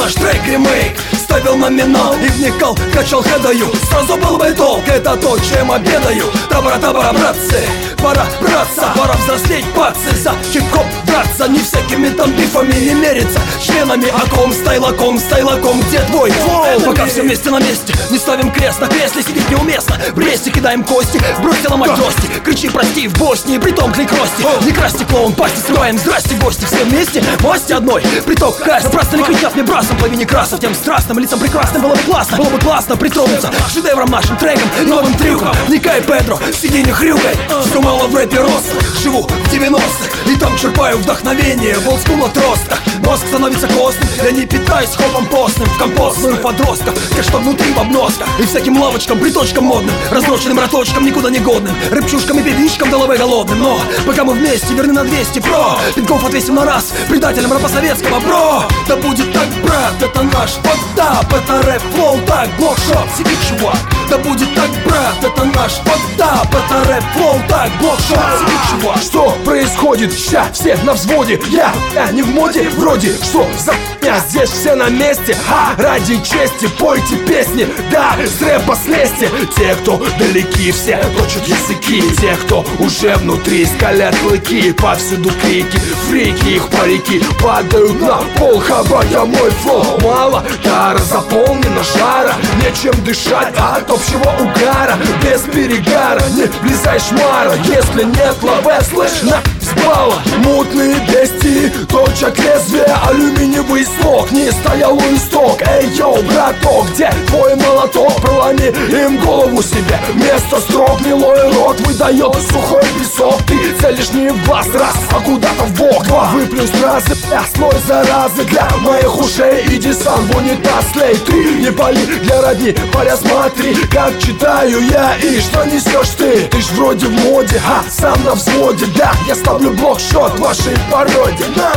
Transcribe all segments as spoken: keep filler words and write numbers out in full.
наш трек ремейк. Ставил номинал и вникал, качал хедаю. Сразу был бы толк, это то, чем обедаю. Табара-табара, братцы, пора браться, пора взрослеть, пацы. За хип-хоп драться, не всякими там бифами не мериться. Членами аком, стайлаком, стайлаком, где твой флоу? Пока все вместе на месте, не ставим крест на кресле, сидеть неуместно. В Бресте кидаем кости, бросила мать гости. Кричи прости в Боснии, притом клик рости. Не красти клоун, пасти скрываем, здрасте гости. Все вместе, масти одной, приток кайф. Напрасно не кричав мне брасом, половине красов. Тем страстным лицам прекрасным было бы классно. Было бы классно притронуться к шедеврам нашим трекам и новым трюкам. Никай Педро, сиди не хрюкай. Что мало в рэпе рос, живу в девяностых и там черпаю вдохновение в олдскул отростах. Мозг становится костным, я не питаюсь хопом постным. В компостную подростков, те, что внутри в обносках. И всяким лавочкам, приточкам модным, разноченным роточкам, никуда не годным, рэпчушкам и певичкам головы голодным. Но пока мы вместе, верны на двести, про пинков отвесим на раз предателям рэпа советского, бро. Да будет так, брат, это наш подтап, это рэп флоу, так, блокшот, сиди, чувак. Да будет так, брат, это наш подтап, это рэп флоу, так, блокшот, сиди, чувак. Что происходит? Ща все на взводе. Я, я не в моде, вроде. Что за я здесь все на месте? А, ради чести пойте песни. Да, с рэпа слезьте. Те, кто далеки, все точат языки. Те, кто уже внутри, скалят клыки. Повсюду крики, фрики, их парики падают на пол, хабая мой флоу. Мало, тара заполнена жара, нечем дышать от общего угара. Без перегара не влезай, шмара. Если нет лаве, слышь, на взбала. Мутные бестии точат лезвие, алюминиевый слог не стоял у исток. Эй, йоу, браток, где твой молоток? Проломи им голову себе, вместо строк гнилой рот выдает сухой песок. Ты целишь не в глаз раз, а куда-то в бок. Два выплюнь разы, я слой заразы для моих ушей. Иди сам в унитаз, слей. Ты не пали для родни, паря, смотри, как читаю я и что несешь ты. Ты ж вроде в моде, а сам на взводе. Да, я ставлю блокшот вашей пародии. На,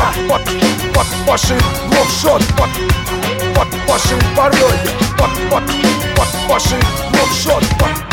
вашей блокшот, вашей пародии. Вашей блокшот.